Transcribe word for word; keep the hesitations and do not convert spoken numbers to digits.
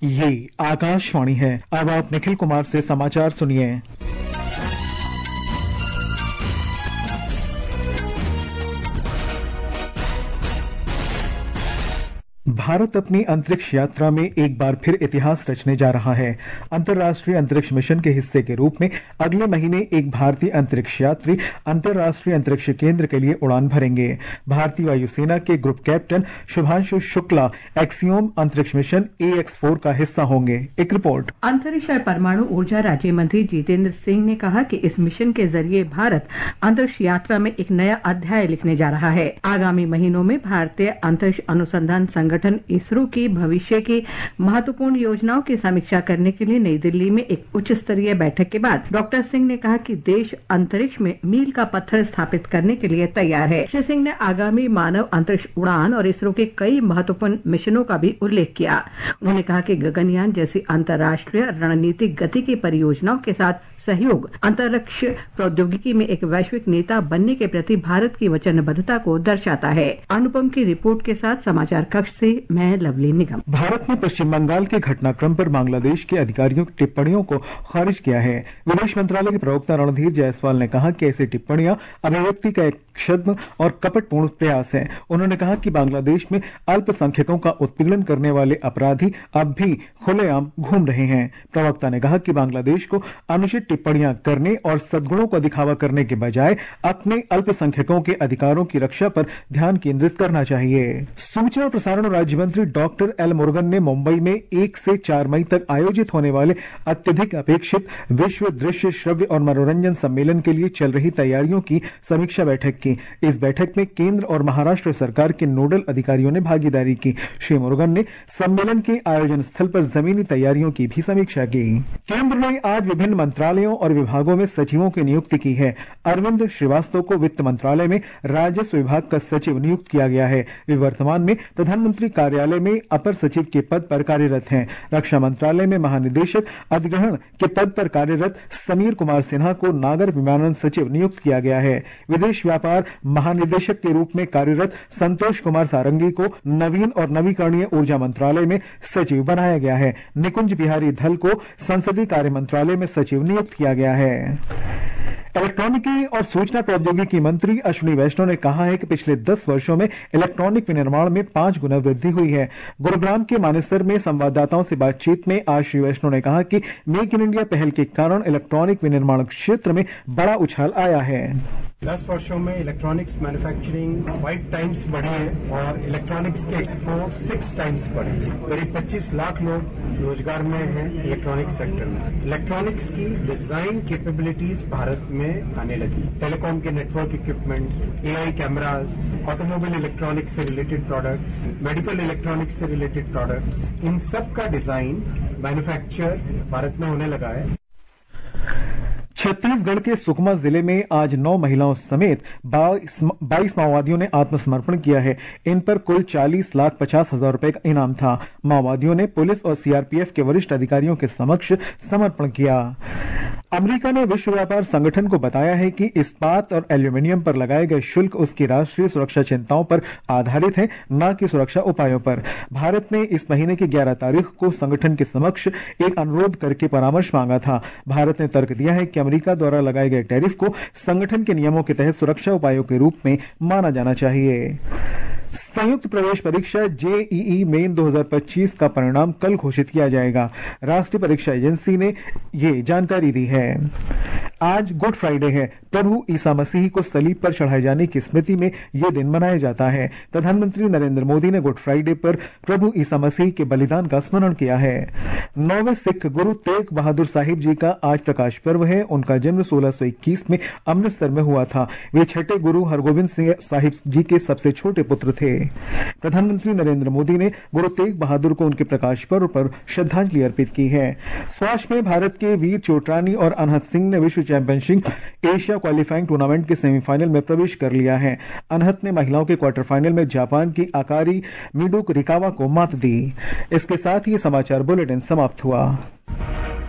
ये आकाशवाणी है। अब आप निखिल कुमार से समाचार सुनिए। भारत अपनी अंतरिक्ष यात्रा में एक बार फिर इतिहास रचने जा रहा है। अंतर्राष्ट्रीय अंतरिक्ष मिशन के हिस्से के रूप में अगले महीने एक भारतीय अंतरिक्ष यात्री अंतर्राष्ट्रीय अंतरिक्ष केंद्र के लिए उड़ान भरेंगे। भारतीय वायुसेना के group captain Shubhanshu Shukla Axiom अंतरिक्ष मिशन ए एक्स फोर का हिस्सा होंगे। एक रिपोर्ट। अंतरिक्ष और परमाणु ऊर्जा राज्य मंत्री जितेंद्र सिंह ने कहा कि इस मिशन के जरिए भारत अंतरिक्ष यात्रा में एक नया अध्याय लिखने जा रहा है। आगामी महीनों में भारतीय अंतरिक्ष अनुसंधान संगठन इसरो की भविष्य की महत्वपूर्ण योजनाओं की समीक्षा करने के लिए नई दिल्ली में एक उच्च स्तरीय बैठक के बाद डॉक्टर सिंह ने कहा कि देश अंतरिक्ष में मील का पत्थर स्थापित करने के लिए तैयार है। श्री सिंह ने आगामी मानव अंतरिक्ष उड़ान और इसरो के कई महत्वपूर्ण मिशनों का भी उल्लेख किया। उन्होंने कहा कि गगनयान जैसी अंतर्राष्ट्रीय रणनीतिक गति की परियोजनाओं के साथ सहयोग अंतरिक्ष प्रौद्योगिकी में एक वैश्विक नेता बनने के प्रति भारत की वचनबद्धता को दर्शाता है। अनुपम की रिपोर्ट के साथ समाचार कक्ष से मैं लवली निगम। भारत ने पश्चिम बंगाल के घटनाक्रम पर बांग्लादेश के अधिकारियों की टिप्पणियों को खारिज किया है। विदेश मंत्रालय के प्रवक्ता रणधीर जायसवाल ने कहा कि ऐसी टिप्पणियां अभिव्यक्ति का एक छद्म और कपटपूर्ण प्रयास है। उन्होंने कहा कि बांग्लादेश में अल्पसंख्यकों का उत्पीड़न करने वाले अपराधी अब भी खुलेआम घूम रहे हैं। प्रवक्ता ने कहा कि बांग्लादेश को अनुचित टिप्पणियां करने और सद्गुणों का दिखावा करने के बजाय अपने अल्पसंख्यकों के अधिकारों की रक्षा पर ध्यान केंद्रित करना चाहिए। सूचना और प्रसारण राज्य मंत्री डॉक्टर एल मुरुगन ने मुंबई में एक से चार मई तक आयोजित होने वाले अत्यधिक अपेक्षित विश्व दृश्य श्रव्य और मनोरंजन सम्मेलन के लिए चल रही तैयारियों की समीक्षा बैठक की। इस बैठक में केंद्र और महाराष्ट्र सरकार के नोडल अधिकारियों ने भागीदारी की। श्री मुरुगन ने सम्मेलन के आयोजन स्थल पर जमीनी तैयारियों की भी समीक्षा की। केंद्र ने आज विभिन्न मंत्रालयों और विभागों में सचिवों की नियुक्ति की है। अरविंद श्रीवास्तव को वित्त मंत्रालय में राजस्व विभाग का सचिव नियुक्त किया गया है। वे वर्तमान में प्रधानमंत्री कार्यालय में अपर सचिव के पद पर कार्यरत हैं। रक्षा मंत्रालय में महानिदेशक अधिग्रहण के पद पर कार्यरत समीर कुमार सिन्हा को नागर विमानन सचिव नियुक्त किया गया है। विदेश व्यापार महानिदेशक के रूप में कार्यरत संतोष कुमार सारंगी को नवीन और नवीकरणीय ऊर्जा मंत्रालय में सचिव बनाया गया है। निकुंज बिहारी धल को संसदीय कार्य मंत्रालय में सचिव नियुक्त किया गया है। इलेक्ट्रॉनिकी और सूचना प्रौद्योगिकी मंत्री अश्विनी वैष्णव ने कहा है कि पिछले दस वर्षों में इलेक्ट्रॉनिक विनिर्माण में पांच गुना वृद्धि हुई है। गुरुग्राम के मानेसर में संवाददाताओं से बातचीत में आज श्री वैष्णव ने कहा कि मेक इन इंडिया पहल के कारण इलेक्ट्रॉनिक विनिर्माण क्षेत्र में बड़ा उछाल आया है। दस वर्षों में इलेक्ट्रॉनिक्स मैन्युफैक्चरिंग फाइव टाइम्स बढ़ी है और इलेक्ट्रॉनिक्स के एक्सपोर्ट सिक्स टाइम्स बढ़े हैं। करीब पच्चीस लाख लोग रोजगार में हैं इलेक्ट्रॉनिक्स सेक्टर में। इलेक्ट्रॉनिक्स की डिजाइन कैपेबिलिटीज भारत में आने लगी। टेलीकॉम के network equipment, AI cameras, automobile electronics से रिलेटेड प्रोडक्ट्स, मेडिकल इलेक्ट्रॉनिक्स से रिलेटेड प्रोडक्ट्स, इन सब का डिजाइन मैन्युफैक्चर भारत में होने लगा है। छत्तीसगढ़ के सुकमा जिले में आज नौ महिलाओं समेत बाईस माओवादियों ने आत्मसमर्पण किया है। इन पर कुल चालीस लाख पचास हजार रुपए का इनाम था। माओवादियों ने पुलिस और सीआरपीएफ के वरिष्ठ अधिकारियों के समक्ष समर्पण किया। अमेरिका ने विश्व व्यापार संगठन को बताया है कि इस्पात और एल्यूमिनियम पर लगाए गए शुल्क उसकी राष्ट्रीय सुरक्षा चिंताओं पर आधारित है, न कि सुरक्षा उपायों पर। भारत ने इस महीने की ग्यारह तारीख को संगठन के समक्ष एक अनुरोध करके परामर्श मांगा था। भारत ने तर्क दिया है कि अमेरिका द्वारा लगाए गए टैरिफ को संगठन के नियमों के तहत सुरक्षा उपायों के रूप में माना जाना चाहिए। संयुक्त प्रवेश परीक्षा जेईई मेन दो हज़ार पच्चीस का परिणाम कल घोषित किया जाएगा। राष्ट्रीय परीक्षा एजेंसी ने ये जानकारी दी है। आज गुड फ्राइडे है। प्रभु ईसा मसीह को सलीब पर चढ़ाए जाने की स्मृति में यह दिन मनाया जाता है। प्रधानमंत्री नरेंद्र मोदी ने गुड फ्राइडे पर प्रभु ईसा मसीह के बलिदान का स्मरण किया है। नौवें सिख गुरु तेग बहादुर साहिब जी का आज प्रकाश पर्व है। उनका जन्म सोलह सौ इक्कीस में अमृतसर में हुआ था। वे छठे गुरु हरगोबिंद सिंह साहिब जी के सबसे छोटे पुत्र थे। प्रधानमंत्री नरेंद्र मोदी ने गुरु तेग बहादुर को उनके प्रकाश पर्व पर श्रद्धांजलि अर्पित की है। स्क्वैश में भारत के वीर चोटरानी और अनहत सिंह ने विश्व चैंपियनशिप एशिया क्वालिफाइंग टूर्नामेंट के सेमीफाइनल में प्रवेश कर लिया है। अनहत ने महिलाओं के क्वार्टर फाइनल में जापान की आकारी मिडुक रिकावा को मात दी। इसके साथ ही समाचार बुलेटिन समाप्त हुआ।